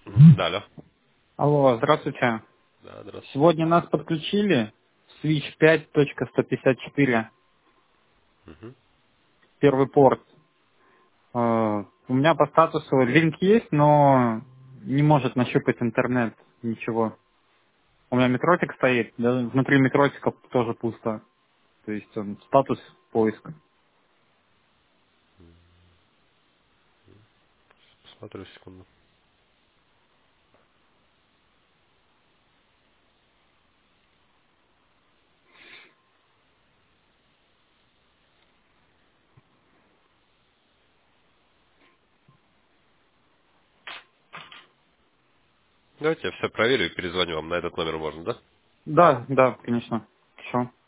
Да, алло. Алло, здравствуйте. Да, здравствуйте. Сегодня нас подключили Switch 5.154, Мгм. первый порт. У меня по статусу линк есть, но не может нащупать интернет, ничего. У меня метротик стоит, да, внутри метротика тоже пусто. То есть он статус поиска. Посмотрю секунду. Давайте я все проверю и перезвоню вам. На этот номер можно, да? Да, да, конечно. Хорошо.